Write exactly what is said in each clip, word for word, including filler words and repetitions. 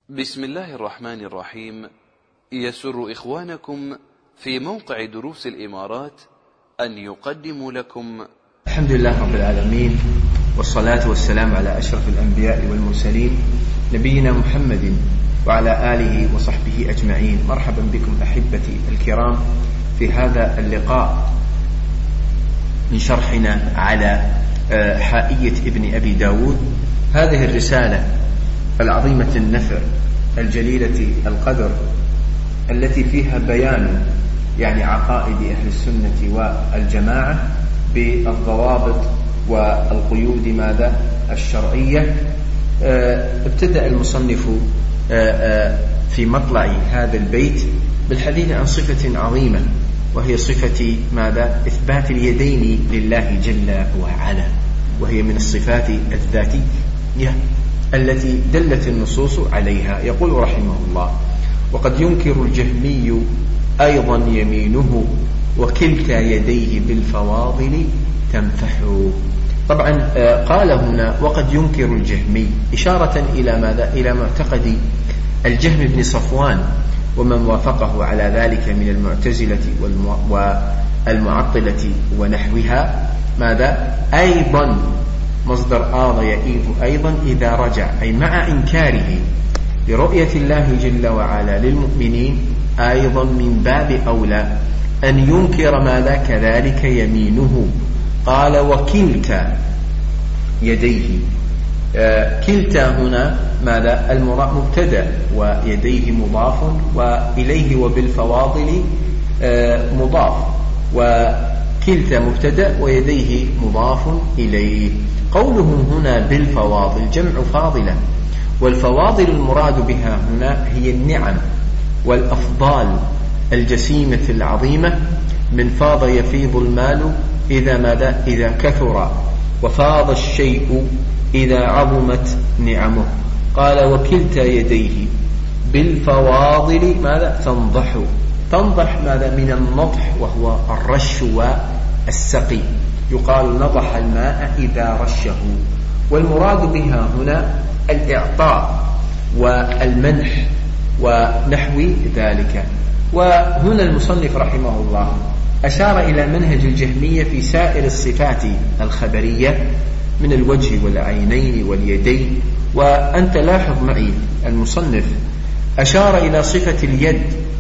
بسم الله الرحمن الرحيم. يسر إخوانكم في موقع دروس الإمارات أن يقدموا لكم الحمد لله رب العالمين، والصلاة والسلام على أشرف الأنبياء والمرسلين نبينا محمد وعلى آله وصحبه أجمعين. مرحبا بكم أحبتي الكرام في هذا اللقاء من شرحنا على حائية ابن أبي داود، هذه الرسالة العظيمة النفع الجليلة القدر التي فيها بيان يعني عقائد أهل السنة والجماعة بالضوابط والقيود ماذا الشرعية. ابتدأ المصنف في مطلع هذا البيت بالحديث عن صفة عظيمة، وهي صفة ماذا إثبات اليدين لله جل وعلا، وهي من الصفات الذاتية التي دلت النصوص عليها. يقول رحمه الله: وقد ينكر الجهمي أيضا يمينه وكلتا يديه بالفواضل تمفح. طبعا قال هنا وقد ينكر الجهمي إشارة إلى ماذا؟ إلى معتقد الجهم بن صفوان ومن وافقه على ذلك من المعتزلة والمعطلة ونحوها. ماذا؟ أيضا مصدر آض يئيد أيضا إذا رجع، أي مع إنكاره لرؤية الله جل وعلا للمؤمنين أيضا من باب أولى أن ينكر ماذا كذلك يمينه. قال وكلتا يديه. آه كلتا هنا ماذا المراد مبتدأ ويديه مضاف وإليه وبالفواضل آه مضاف، وكلتا مبتدأ ويديه مضاف إليه. قوله هنا بالفواضل جمع فاضلة، والفواضل المراد بها هنا هي النعم والأفضال الجسيمة العظيمة، من فاض يفيض المال إذا ماذا إذا كثر، وفاض الشيء إذا عظمت نعمه. قال وكلتا يديه بالفواضل ماذا تنضح. تنضح ماذا من النضح وهو الرش والسقي، يقال نضح الماء إذا رشه، والمراد بها هنا الإعطاء والمنح ونحو ذلك. وهنا المصنف رحمه الله أشار إلى منهج الجهمية في سائر الصفات الخبرية من الوجه والعينين واليدين. وأنت لاحظ معي المصنف أشار إلى صفة اليد،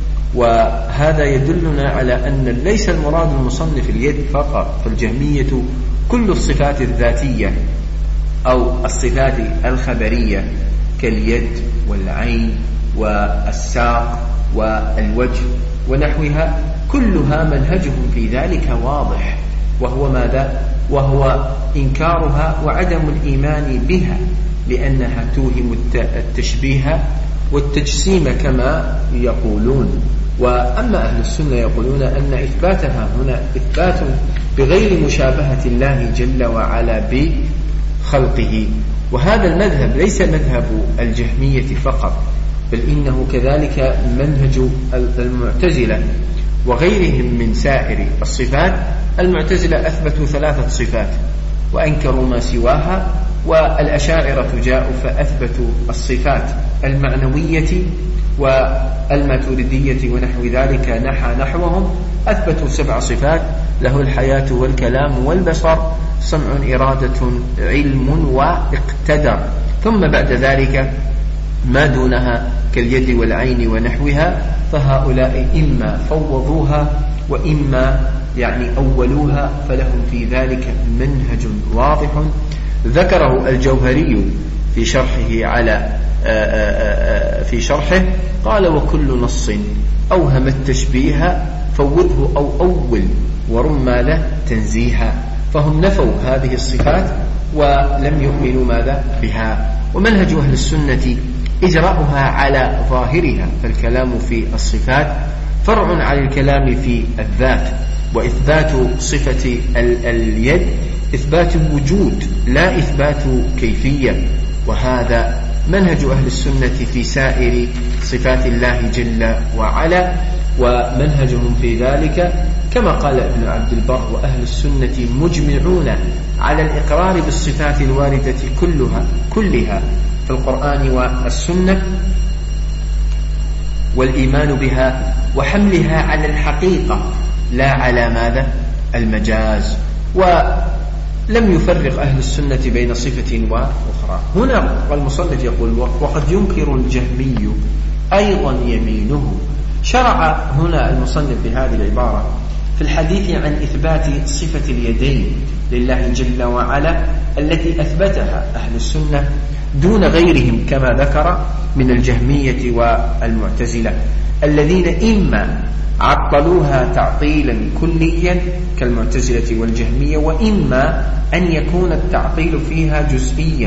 وهذا يدلنا على أن ليس المراد المصنف اليد فقط، فالجهمية كل الصفات الذاتية أو الصفات الخبرية كاليد والعين والساق والوجه ونحوها كلها منهجهم في ذلك واضح، وهو ماذا؟ وهو إنكارها وعدم الإيمان بها، لأنها توهم التشبيه والتجسيم كما يقولون. وأما أهل السنة يقولون أن إثباتها هنا إثبات بغير مشابهة الله جل وعلا بخلقه. وهذا المذهب ليس مذهب الجهمية فقط، بل إنه كذلك منهج المعتزلة وغيرهم من سائر الصفات. المعتزلة أثبتوا ثلاثة صفات وأنكروا ما سواها، والأشاعرة جاءوا فأثبتوا الصفات المعنوية والماتريدية ونحو ذلك نحى نحوهم أثبتوا سبع صفات: له الحياة والكلام والبصر، سمع إرادة علم واقتدر. ثم بعد ذلك ما دونها كاليد والعين ونحوها، فهؤلاء إما فوضوها وإما يعني أولوها، فلهم في ذلك منهج واضح ذكره الجوهري في شرحه على في شرحه. قال وكل نص أوهم التشبيه فوضه أو أول ورم له تنزيها. فهم نفوا هذه الصفات ولم يؤمنوا ماذا بها. ومنهج أهل السنة إجراؤها على ظاهرها، فالكلام في الصفات فرع على الكلام في الذات. وإثبات صفة اليد إثبات وجود لا إثبات كيفية، وهذا منهج أهل السنة في سائر صفات الله جل وعلا، ومنهجهم في ذلك كما قال ابن عبد البر: وأهل السنة مجمعون على الإقرار بالصفات الواردة كلها كلها في القرآن والسنة والإيمان بها وحملها على الحقيقة لا على ماذا؟ المجاز. ولم يفرق أهل السنة بين صفة وأخرى. هنا المصنف يقول وقد ينكر الجهمي أيضا يمينه. شرع هنا المصنف بهذه العبارة في الحديث عن إثبات صفة اليدين لله جل وعلا التي أثبتها أهل السنة دون غيرهم كما ذكر من الجهمية والمعتزلة الذين إما عطلوها تعطيلا كليا كالمعتزلة والجهمية، وإما أن يكون التعطيل فيها جزئيا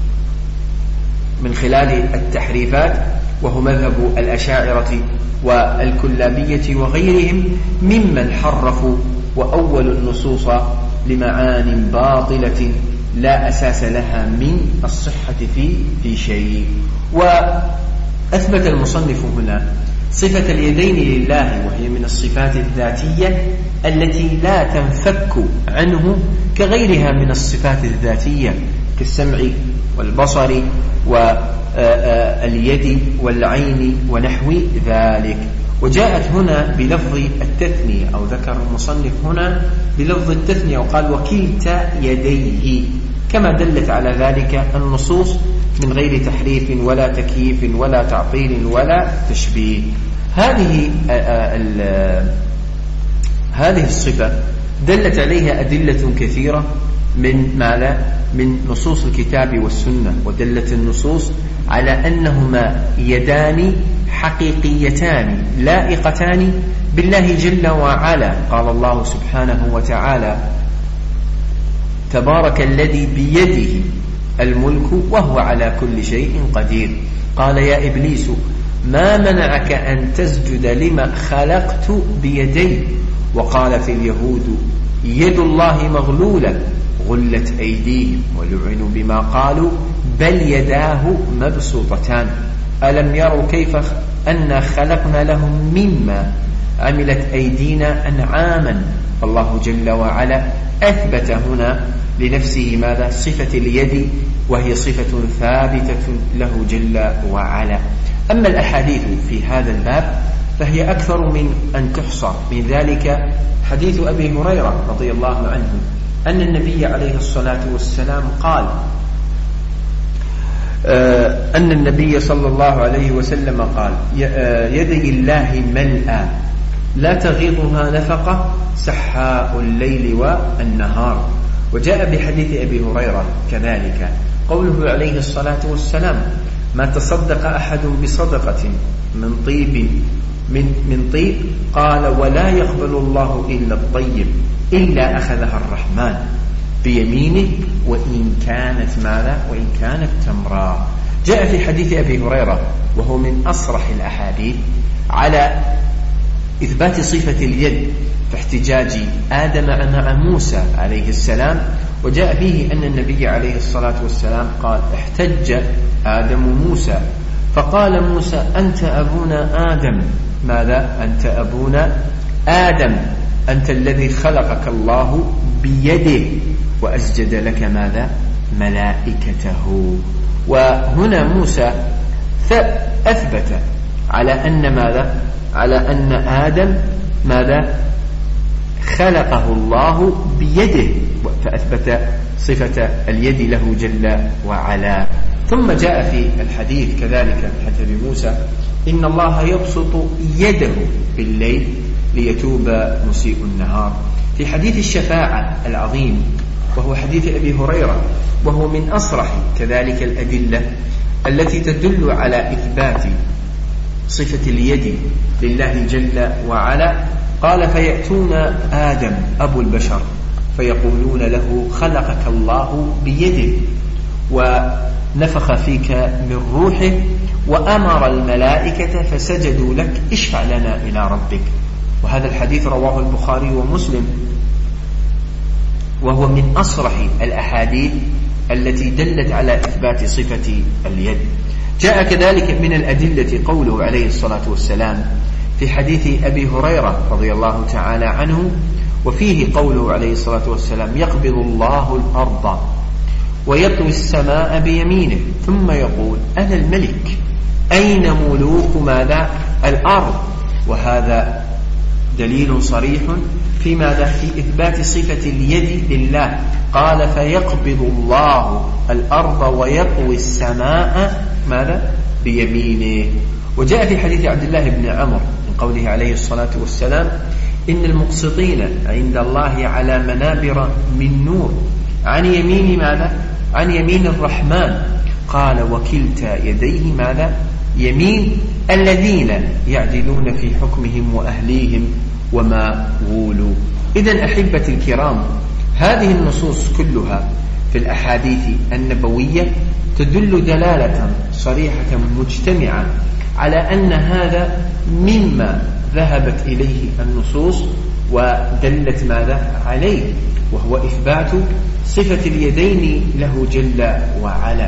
من خلال التحريفات، وهو مذهب الأشاعرة والكلابية وغيرهم ممن حرفوا وأول النصوص لمعان باطلة لا أساس لها من الصحة في في شيء. وأثبت المصنف هنا صفة اليدين لله وهي من الصفات الذاتية التي لا تنفك عنه كغيرها من الصفات الذاتية كالسمع والبصر واليد والعين ونحو ذلك. وجاءت هنا بلفظ التثنية، أو ذكر المصنف هنا بلفظ التثنية وقال وكلتا يديه، كما دلت على ذلك النصوص من غير تحريف ولا تكييف ولا تعطيل ولا تشبيه. هذه هذه الصفة دلت عليها أدلة كثيرة من ماذا؟ من نصوص الكتاب والسنة، ودلت النصوص على أنهما يدان حقيقيتان لائقتان بالله جل وعلا. قال الله سبحانه وتعالى تبارك الذي بيده الملك وهو على كل شيء قدير. قال يا إبليس ما منعك أن تسجد لما خلقت بيدي. وقال في اليهود يد الله مغلولة غلت أيديهم ولعنوا بما قالوا بل يداه مبسوطتان ألم يروا كيف أن خلقنا لهم مما عملت أيدينا أنعاما. فالله جل وعلا أثبت هنا لنفسه ماذا؟ صفة اليد، وهي صفة ثابتة له جل وعلا. أما الأحاديث في هذا الباب فهي أكثر من أن تحصى. من ذلك حديث أبي هريرة رضي الله عنه أن النبي عليه الصلاة والسلام قال أن النبي صلى الله عليه وسلم قال يدي الله ملأى لا تغيضها نفقة سحاء الليل والنهار. وجاء بحديث أبي هريرة كذلك قوله عليه الصلاة والسلام ما تصدق أحد بصدقة من طيب من, من طيب قال ولا يقبل الله إلا الطيب إلا أخذها الرحمن بيمينه وإن كانت ماذا؟ وإن كانت تمرا. جاء في حديث أبي هريرة وهو من أصرح الأحاديث على إثبات صفة اليد في احتجاج آدم مع موسى عليه السلام. وجاء فيه أن النبي عليه الصلاة والسلام قال احتج آدم موسى فقال موسى أنت أبونا آدم. ماذا؟ أنت أبونا آدم، أنت الذي خلقك الله بيده وأسجد لك ماذا؟ ملائكته. وهنا موسى أثبت على أن ماذا؟ على أن آدم ماذا؟ خلقه الله بيده، فأثبت صفة اليد له جل وعلا. ثم جاء في الحديث كذلك من حديث موسى إن الله يبسط يده بالليل ليتوب مسيء النهار. في حديث الشفاعة العظيم وهو حديث أبي هريرة وهو من أصرح كذلك الأدلة التي تدل على إثبات صفة اليد لله جل وعلا. قال فيأتون آدم أبو البشر فيقولون له خلقك الله بيده ونفخ فيك من روحه وأمر الملائكة فسجدوا لك اشفع لنا إلى ربك. وهذا الحديث رواه البخاري ومسلم وهو من أصرح الأحاديث التي دلت على إثبات صفة اليد. جاء كذلك من الأدلة قوله عليه الصلاة والسلام في حديث أبي هريرة رضي الله تعالى عنه وفيه قوله عليه الصلاة والسلام يقبض الله الأرض ويطوي السماء بيمينه ثم يقول أنا الملك أين ملوك ماذا؟ الأرض، وهذا دليل صريح في ماذا؟ في إثبات صفة اليد لله. قال فيقبض الله الأرض ويطوي السماء ماذا؟ بيمينه. وجاء في حديث عبد الله بن عمرو من قوله عليه الصلاة والسلام إن المقسطين عند الله على منابر من نور عن يمين ماذا؟ عن يمين الرحمن. قال وكلتا يديه ماذا؟ يمين الذين يعدلون في حكمهم وأهليهم وما ولوا. إذن أحبتي الكرام، هذه النصوص كلها في الأحاديث النبوية تدل دلالة صريحة مجتمعة على أن هذا مما ذهبت إليه النصوص ودلت ماذا عليه، وهو إثبات صفة اليدين له جل وعلا.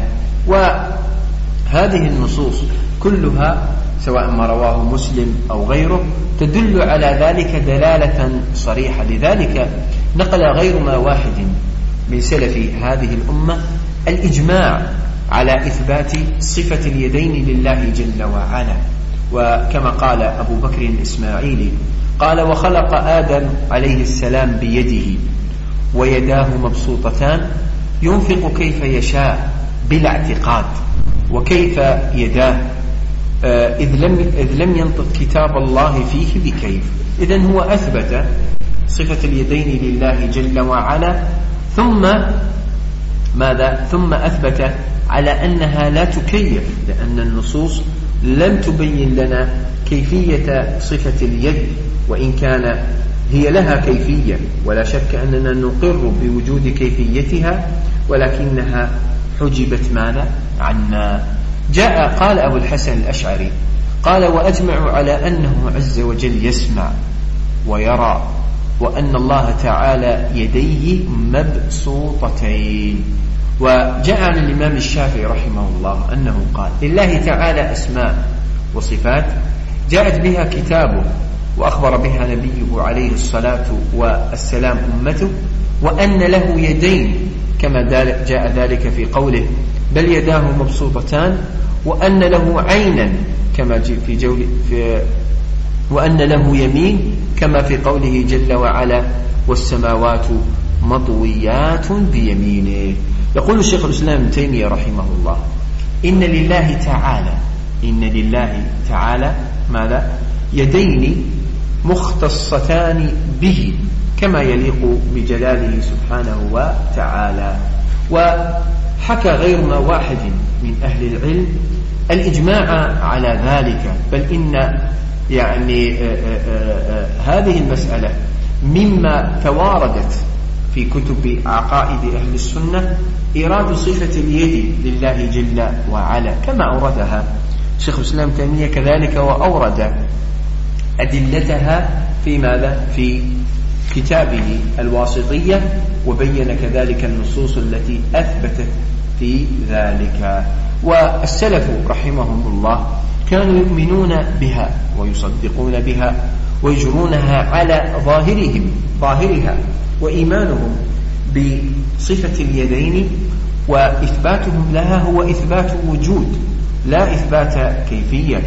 وهذه النصوص كلها سواء ما رواه مسلم أو غيره تدل على ذلك دلالة صريحة. لذلك نقل غير ما واحد من سلف هذه الأمة الإجماع على إثبات صفة اليدين لله جل وعلا. وكما قال أبو بكر الإسماعيلي قال وخلق آدم عليه السلام بيده ويداه مبسوطتان ينفق كيف يشاء بلا اعتقاد، وكيف يداه إذ لم, إذ لم ينطق كتاب الله فيه بكيف. إذن هو أثبت صفة اليدين لله جل وعلا، ثم ماذا؟ ثم أثبت على أنها لا تكيف، لأن النصوص لم تبين لنا كيفية صفة اليد، وإن كان هي لها كيفية ولا شك أننا نقر بوجود كيفيتها، ولكنها حجبت ماذا؟ عنا. جاء قال أبو الحسن الأشعري قال وأجمع على أنه عز وجل يسمع ويرى، وأن الله تعالى يديه مبسوطتين. وجاء عن الإمام الشافعي رحمه الله أنه قال لله تعالى أسماء وصفات جاءت بها كتابه وأخبر بها نبيه عليه الصلاة والسلام أمته، وأن له يدين كما جاء ذلك في قوله بل يداه مبسوطتان، وأن له عينا كما في جول في وأن له يمين كما في قوله جل وعلا والسماوات مطويات بيمينه. يقول الشيخ الإسلام ابن تيمية رحمه الله إن لله تعالى إن لله تعالى ماذا؟ يدين مختصتان به كما يليق بجلاله سبحانه وتعالى. وحكى غير ما واحد من أهل العلم الإجماع على ذلك، بل إن يعني آآ آآ هذه المسألة مما تواردت في كتب عقائد أهل السنة إيراد صفة اليد لله جل وعلا كما أوردها شيخ الإسلام تيمية كذلك، وأورد أدلتها في ماذا؟ في كتابه الواسطية، وبين كذلك النصوص التي أثبتت في ذلك. والسلف رحمهم الله كانوا يؤمنون بها ويصدقون بها ويجرونها على ظاهرهم ظاهرها، وإيمانهم بصفة اليدين وإثباتهم لها هو إثبات وجود لا إثبات كيفية،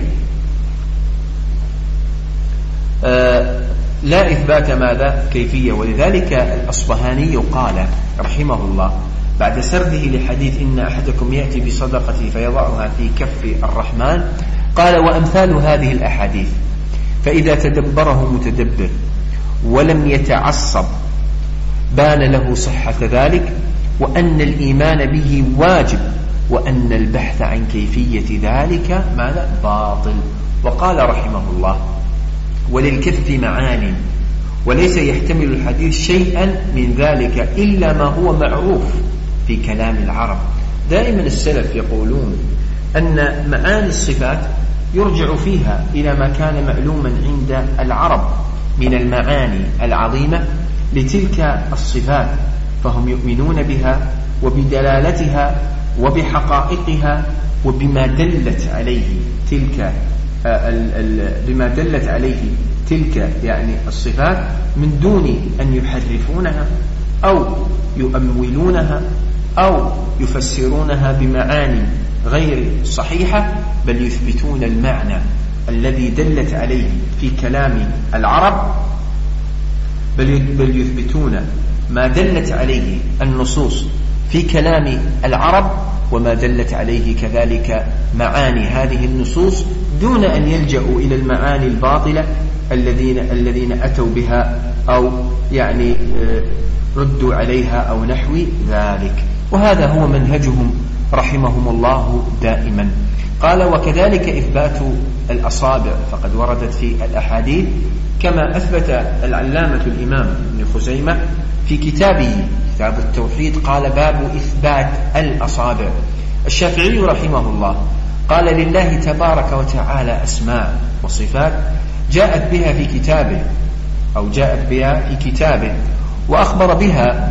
آه لا إثبات ماذا؟ كيفية. ولذلك الأصبهاني قال رحمه الله بعد سرده لحديث إن أحدكم يأتي بصدقته فيضعها في كف الرحمن قال وأمثال هذه الأحاديث فإذا تدبره متدبر ولم يتعصب بان له صحة ذلك، وأن الإيمان به واجب، وأن البحث عن كيفية ذلك ماذا؟ باطل. وقال رحمه الله وللكف معان وليس يحتمل الحديث شيئا من ذلك إلا ما هو معروف في كلام العرب. دائما السلف يقولون أن معاني الصفات يرجع فيها إلى ما كان معلوما عند العرب من المعاني العظيمة لتلك الصفات، فهم يؤمنون بها وبدلالتها وبحقائقها وبما دلت عليه تلك بما دلت عليه تلك يعني الصفات من دون أن يحرفونها أو يؤولونها أو يفسرونها بمعاني غير صحيحة، بل يثبتون المعنى الذي دلت عليه في كلام العرب، بل بل يثبتون ما دلت عليه النصوص في كلام العرب وما دلت عليه كذلك معاني هذه النصوص، دون أن يلجأوا إلى المعاني الباطلة الذين الذين أتوا بها أو يعني ردوا عليها أو نحو ذلك. وهذا هو منهجهم رحمهم الله دائما. قال: وكذلك إثبات الأصابع فقد وردت في الأحاديث، كما أثبت العلامة الإمام ابن خزيمة في كتابه كتاب التوحيد، قال: باب إثبات الأصابع. الشافعي رحمه الله قال: لله تبارك وتعالى أسماء وصفات جاءت بها في كتابه أو جاءت بها في كتابه وأخبر بها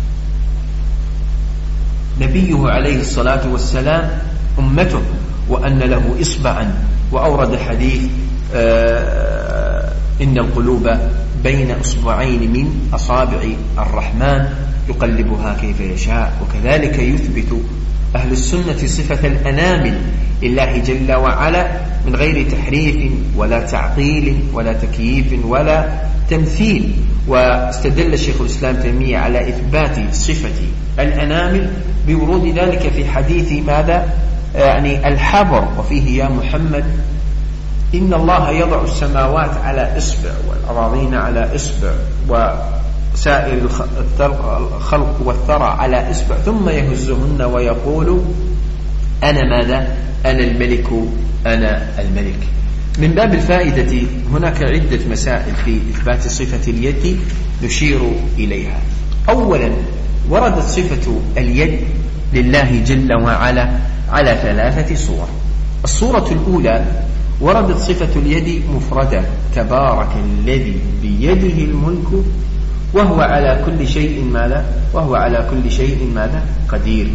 نبيه عليه الصلاة والسلام أمته، وأن له إصبعا، وأورد حديث آه إن القلوب بين أصبعين من أصابع الرحمن يقلبها كيف يشاء. وكذلك يثبت أهل السنة صفة الأنامل لله جل وعلا من غير تحريف ولا تعطيل ولا تكييف ولا تمثيل. واستدل شيخ الإسلام تيمية على إثبات صفة الأنامل بورود ذلك في حديث ماذا؟ يعني الحبر، وفيه: يا محمد إن الله يضع السماوات على إصبع والأراضين على إصبع وسائر الخلق والثرى على إصبع، ثم يهزهن ويقول: أنا ماذا؟ أنا الملك أنا الملك. من باب الفائدة هناك عدة مسائل في إثبات صفة اليد نشير إليها. أولا، وردت صفة اليد لله جل وعلا على ثلاثة صور. الصورة الأولى وردت صفة اليد مفردة: تبارك الذي بيده الملك وهو على كل شيء ماذا؟ وهو على كل شيء ماذا؟ قدير.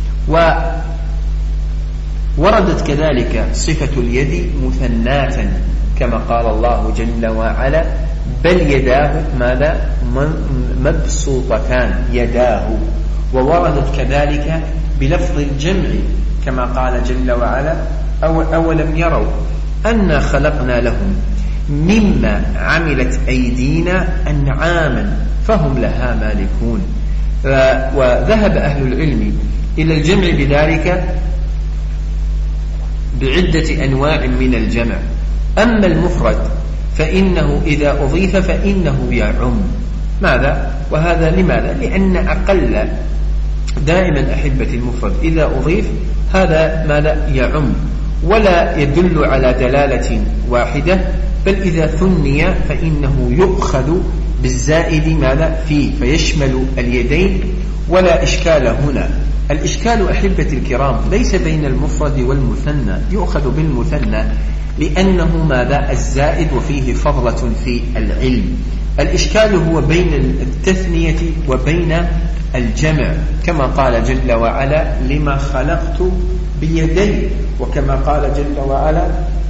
ووردت كذلك صفة اليد مثناة كما قال الله جل وعلا: بل يداه ماذا؟ مبسوطتان يداه. ووردت كذلك بلفظ الجمع كما قال جل وعلا: أولم يروا أنا خلقنا لهم مما عملت أيدينا أنعاما فهم لها مالكون. وذهب أهل العلم إلى الجمع بذلك بعدة أنواع من الجمع. أما المفرد فإنه إذا أضيف فإنه يعم. ماذا؟ وهذا لماذا؟ لأن أقل دائما أحبة المفرد إذا أضيف هذا ماذا؟ يعم، ولا يدل على دلالة واحدة، بل إذا ثني فإنه يؤخذ بالزائد ماذا؟ فيه، فيشمل اليدين، ولا إشكال هنا. الإشكال أحبة الكرام ليس بين المفرد والمثنى، يؤخذ بالمثنى لأنه ماذا؟ الزائد وفيه فضلة في العلم. الإشكال هو بين التثنية وبين الجمع، كما قال جل وعلا: لما خلقت بيدي، وكما قال جل وعلا: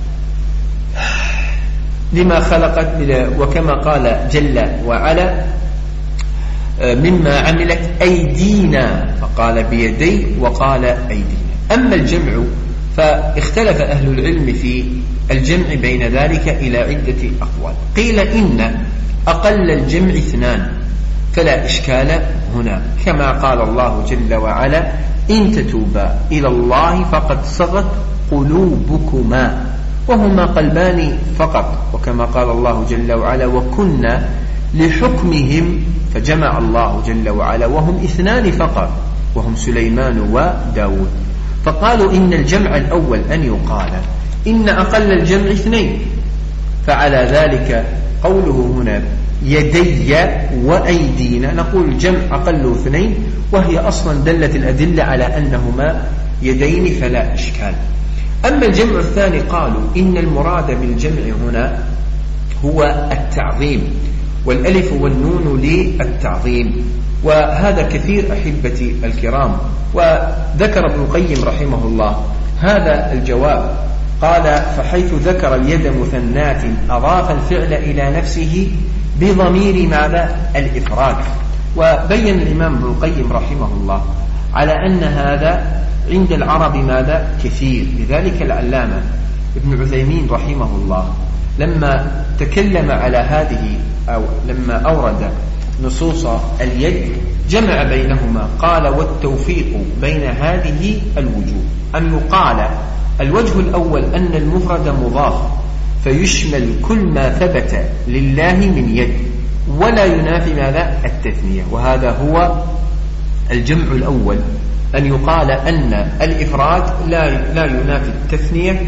لما خلقت، وكما قال جل وعلا: مما عملت أيدينا، فقال بيدي وقال أيدينا. أما الجمع فاختلف أهل العلم في الجمع بين ذلك إلى عدة أقوال. قيل إن أقل الجمع اثنان فلا إشكال هنا، كما قال الله جل وعلا: إن تتوبا إلى الله فقد صغت قلوبكما، وهما قلبان فقط، وكما قال الله جل وعلا: وكنا لحكمهم، فجمع الله جل وعلا وهم اثنان فقط، وهم سليمان وداود. فقالوا إن الجمع الأول أن يقال إن أقل الجمع اثنين، فعلى ذلك قوله هنا يدي وأيدينا نقول الجمع أقل اثنين، وهي أصلا دلت الأدلة على أنهما يدين فلا إشكال. أما الجمع الثاني قالوا إن المراد بالجمع هنا هو التعظيم، والألف والنون للتعظيم، وهذا كثير أحبتي الكرام. وذكر ابن القيم رحمه الله هذا الجواب، قال: فحيث ذكر اليد مثنات أضاف الفعل إلى نفسه بضمير ماذا؟ الإفراد. وبين الإمام ابن القيم رحمه الله على أن هذا عند العرب ماذا؟ كثير. لذلك العلامة ابن عثيمين رحمه الله لما تكلم على هذه أو لما أورد نصوص اليد جمع بينهما، قال والتوفيق بين هذه الوجوه أن يقال الوجه الأول أن المفرد مضاف فيشمل كل ما ثبت لله من يد ولا ينافي ماذا؟ التثنية، وهذا هو الجمع الأول، أن يقال أن الإفراد لا, لا ينافي التثنية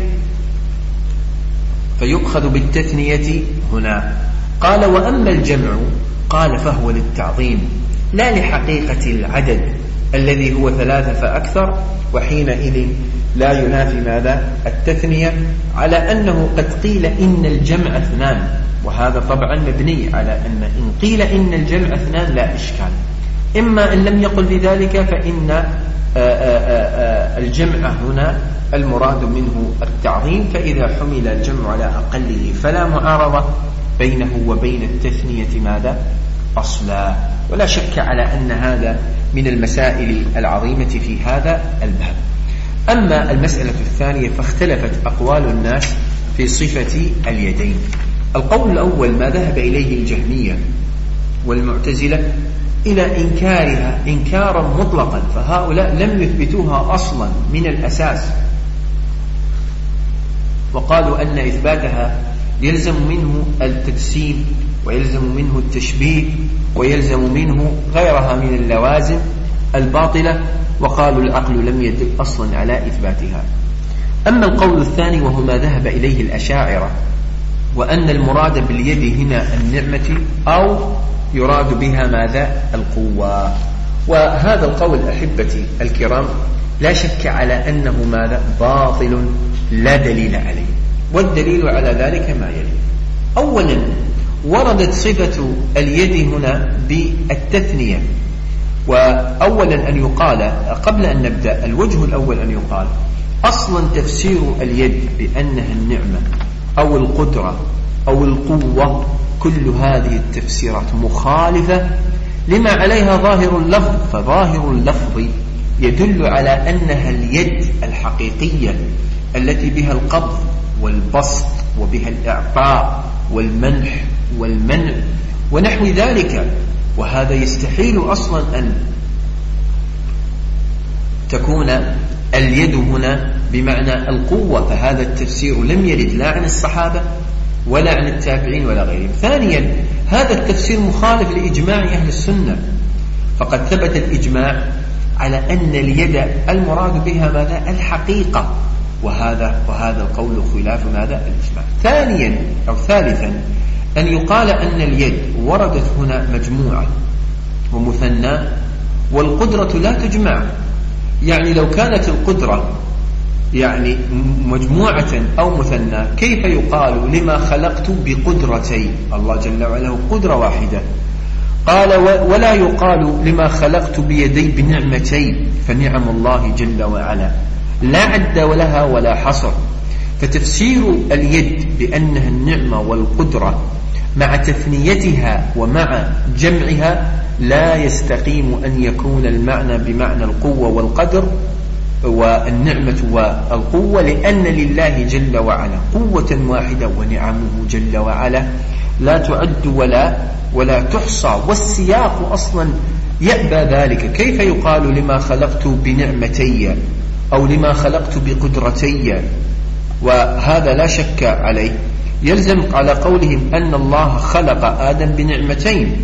فيؤخذ بالتثنية هنا. قال وأما الجمع قال فهو للتعظيم لا لحقيقة العدد الذي هو ثلاثة فأكثر، وحينئذ لا ينافي ماذا؟ التثنية، على أنه قد قيل إن الجمع اثنان، وهذا طبعا مبني على أن إن قيل إن الجمع اثنان لا إشكال، إما أن لم يقل بذلك فإن آآ آآ الجمع هنا المراد منه التعظيم، فإذا حمل الجمع على أقله فلا معارضة بينه وبين التثنية ماذا؟ أصلا. ولا شك على أن هذا من المسائل العظيمة في هذا الباب. أما المسألة الثانية فاختلفت أقوال الناس في صفة اليدين. القول الأول ما ذهب إليه الجهمية والمعتزلة إلى إنكارها إنكارا مطلقا، فهؤلاء لم يثبتوها أصلا من الأساس، وقالوا أن إثباتها يلزم منه التجسيم ويلزم منه التشبيه ويلزم منه غيرها من اللوازم الباطلة، وقالوا العقل لم يدل أصلا على إثباتها. أما القول الثاني وهو ما ذهب إليه الأشاعرة، وأن المراد باليد هنا النعمة أو يراد بها ماذا؟ القوة. وهذا القول أحبتي الكرام لا شك على أنه ماذا؟ باطل لا دليل عليه، والدليل على ذلك ما يلي. أولا وردت صفة اليد هنا بالتثنية، وأولا أن يقال قبل أن نبدأ الوجه الأول أن يقال أصلا تفسير اليد بأنها النعمة أو القدرة أو القوة، كل هذه التفسيرات مخالفة لما عليها ظاهر اللفظ، فظاهر اللفظ يدل على أنها اليد الحقيقية التي بها القبض والبسط وبها الإعطاء والمنح والمنع ونحو ذلك، وهذا يستحيل أصلا أن تكون اليد هنا بمعنى القوة، فهذا التفسير لم يرد لا عن الصحابة ولا عن التابعين ولا غيرهم. ثانيا هذا التفسير مخالف لإجماع أهل السنة، فقد ثبت الإجماع على أن اليد المراد بها ماذا؟ الحقيقة، وهذا وهذا القول خلاف ماذا؟ الإجماع. ثانيا أو ثالثا أن يقال أن اليد وردت هنا مجموعة ومثنى والقدرة لا تجمع، يعني لو كانت القدرة يعني مجموعة أو مثنى كيف يقال لما خلقت بقدرتي؟ الله جل وعلا قدرة واحدة. قال ولا يقال لما خلقت بيدي بنعمتي، فنعم الله جل وعلا لا عد ولها ولا حصر. فتفسير اليد بأنها النعمة والقدرة مع تثنيتها ومع جمعها لا يستقيم أن يكون المعنى بمعنى القوة والقدر والنعمة والقوة، لأن لله جل وعلا قوة واحدة ونعمه جل وعلا لا تعد ولا ولا تحصى، والسياق أصلا يأبى ذلك. كيف يقال لما خلقت بنعمتي أو لما خلقت بقدرتي؟ وهذا لا شك عليه يلزم على قولهم أن الله خلق آدم بنعمتين،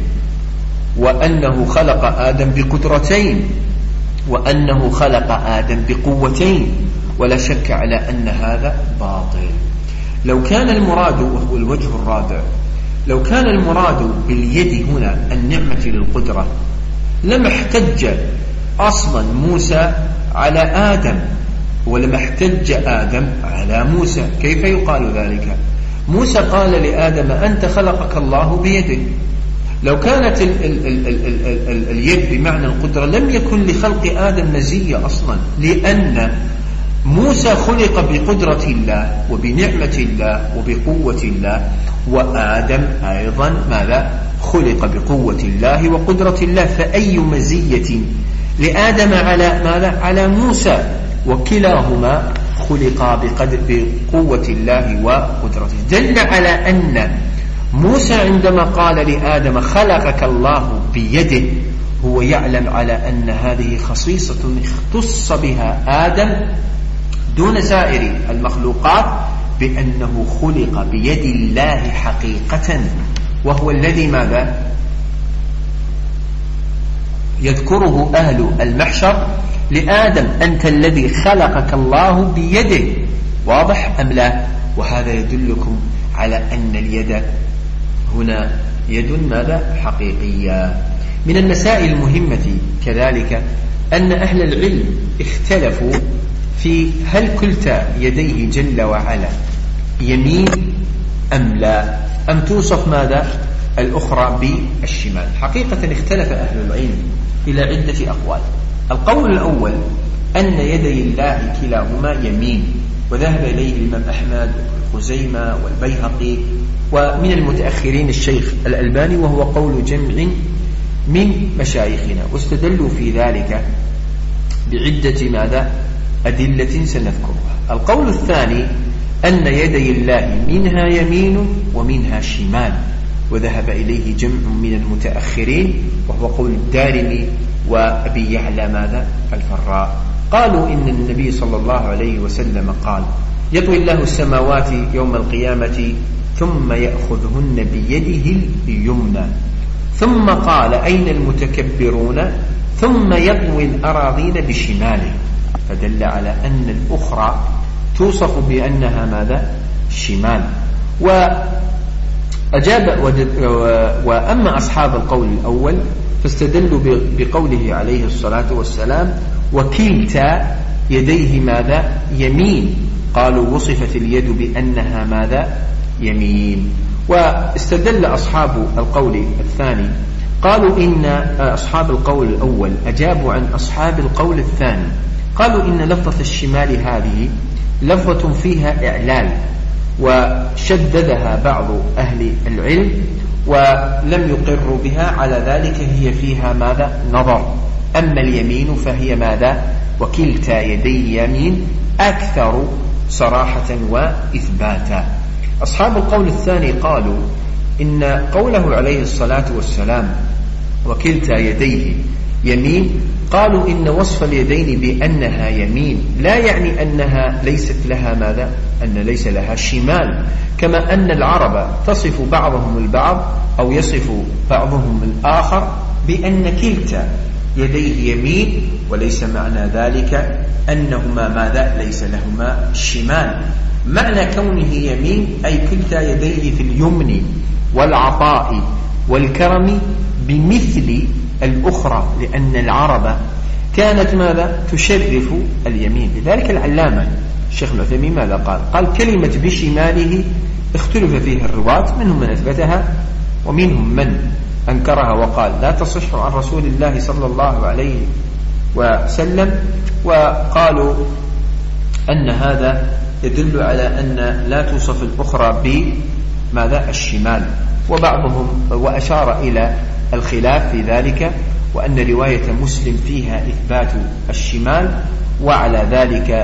وأنه خلق آدم بقدرتين، وأنه خلق آدم بقوتين، ولا شك على أن هذا باطل. لو كان المراد، وهو الوجه الرابع، لو كان المراد باليد هنا النعمة للقدرة لما احتج أصلا موسى على آدم ولما احتج آدم على موسى. كيف يقال ذلك؟ موسى قال لآدم أنت خلقك الله بيده. لو كانت ال ال ال ال ال ال اليد بمعنى القدرة لم يكن لخلق آدم مزية أصلا، لأن موسى خلق بقدرة الله وبنعمة الله وبقوة الله، وآدم أيضا ماذا؟ خلق بقوة الله وقدرة الله، فأي مزية لآدم على ماذا؟ على موسى، وكلاهما خلقا بقدر بقوة الله وقدرته. دل على أن موسى عندما قال لآدم خلقك الله بيده هو يعلم على أن هذه خصيصة اختص بها آدم دون سائر المخلوقات، بأنه خلق بيد الله حقيقة، وهو الذي ماذا يذكره أهل المحشر لآدم: أنت الذي خلقك الله بيده. واضح أم لا؟ وهذا يدلكم على أن اليد هنا يد ماذا حقيقية. من المسائل المهمة كذلك أن أهل العلم اختلفوا في هل كلتا يديه جل وعلا يمين أم لا، أم توصف ماذا الأخرى بالشمال. حقيقة اختلف أهل العلم إلى عدة أقوال. القول الأول أن يدي الله كلاهما يمين، وذهب إليه الإمام أحمد وخزيمة والبيهقي، ومن المتأخرين الشيخ الألباني، وهو قول جمع من مشايخنا، واستدلوا في ذلك بعدة ماذا أدلة سنذكرها. القول الثاني أن يدي الله منها يمين ومنها شمال، وذهب إليه جمع من المتأخرين، وهو قول الدارمي وأبي يعلى ماذا الفراء. قالوا إن النبي صلى الله عليه وسلم قال: يطوي الله السماوات يوم القيامة ثم يأخذهن بيده اليمنى، ثم قال: أين المتكبرون؟ ثم يطوي الأراضين بشماله، فدل على أن الأخرى توصف بأنها ماذا شمال. وأجاب وأما أصحاب القول الأول فاستدلوا بقوله عليه الصلاة والسلام: وكلتا يديه ماذا يمين، قالوا وصفت اليد بأنها ماذا يمين. واستدل أصحاب القول الثاني، قالوا إن أصحاب القول الأول أجابوا عن أصحاب القول الثاني، قالوا إن لفظة الشمال هذه لفظة فيها إعلال، وشددها بعض أهل العلم ولم يقروا بها، على ذلك هي فيها ماذا نظر. أما اليمين فهي ماذا وكلتا يدي يمين أكثر صراحة وإثباتا. أصحاب القول الثاني قالوا إن قوله عليه الصلاة والسلام وكلتا يديه يمين، قالوا إن وصف اليدين بأنها يمين لا يعني أنها ليست لها ماذا أن ليس لها شمال، كما أن العرب تصف بعضهم البعض أو يصف بعضهم الآخر بأن كلتا يديه يمين، وليس معنى ذلك أنهما ماذا ليس لهما شمال. معنى كونه يمين أي كلتا يديه في اليمن والعطاء والكرم بمثل الأخرى، لأن العرب كانت ماذا تشرف اليمين. لذلك العلامة الشيخ العثيمين ماذا قال؟ قال كلمة بشماله اختلف فيها الرواة، منهم من أثبتها ومنهم من أنكرها وقال لا تصح عن رسول الله صلى الله عليه وسلم، وقالوا أن هذا يدل على أن لا توصف الأخرى بماذا الشمال. وبعضهم وأشار إلى الخلاف في ذلك، وأن رواية مسلم فيها إثبات الشمال، وعلى ذلك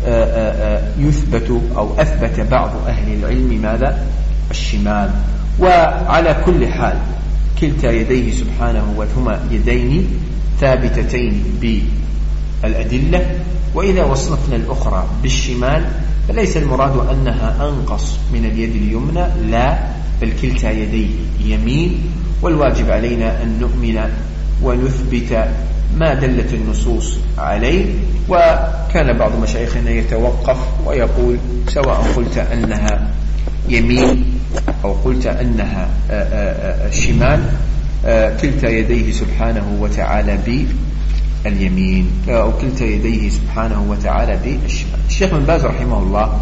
يثبت أو أثبت بعض أهل العلم ماذا الشمال. وعلى كل حال كلتا يديه سبحانه وهما يدين ثابتتين بالأدلة، وإذا وصفنا الأخرى بالشمال فليس المراد أنها أنقص من اليد اليمنى، لا، بل كلتا يديه يمين. والواجب علينا أن نؤمن ونثبت ما دلت النصوص عليه. وكان بعض مشايخنا يتوقف ويقول سواء قلت أنها يمين أو قلت أنها شمال، كلتا يديه سبحانه وتعالى باليمين، أو كلتا يديه سبحانه وتعالى بالشمال. الشيخ بن باز رحمه الله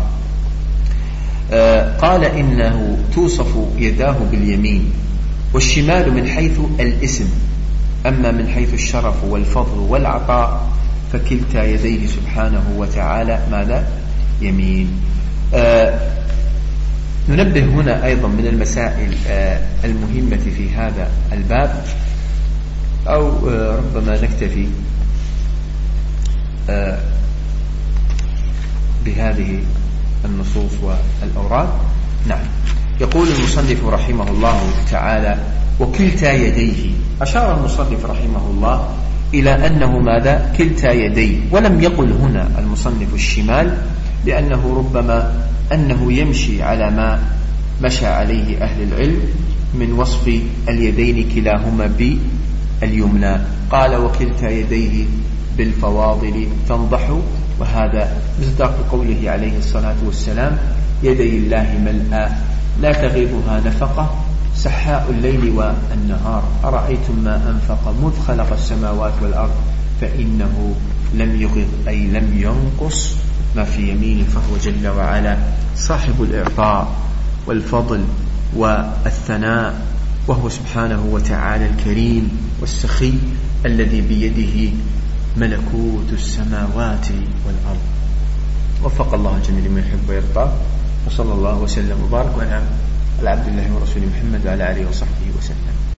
قال إنه توصف يداه باليمين، والشمال من حيث الاسم، أما من حيث الشرف والفضل والعطاء فكلتا يديه سبحانه وتعالى ماذا يمين. آه ننبه هنا أيضا من المسائل آه المهمة في هذا الباب، أو آه ربما نكتفي آه بهذه النصوص والأوراد. نعم. يقول المصنف رحمه الله تعالى: وكلتا يديه. أشار المصنف رحمه الله إلى أنه ماذا؟ كلتا يديه، ولم يقل هنا المصنف الشمال، لأنه ربما أنه يمشي على ما مشى عليه أهل العلم من وصف اليدين كلاهما باليمنى. قال: وكلتا يديه بالفواضل تنضح، وهذا مصداق قوله عليه الصلاة والسلام: يدي الله ملأى لا تغيبها نفقة سحاء الليل والنهار أرأيتم ما أنفق مذ خلق السماوات والأرض فإنه لم يغض أي لم ينقص ما في يمينه، فهو جل وعلا صاحب الإعطاء والفضل والثناء، وهو سبحانه وتعالى الكريم والسخي الذي بيده ملكوت السماوات والأرض. وفق الله الجميع لما يحب ويرضى، وصلى الله وسلم وبارك على عبد الله ورسوله محمد وعلى آله وصحبه وسلم.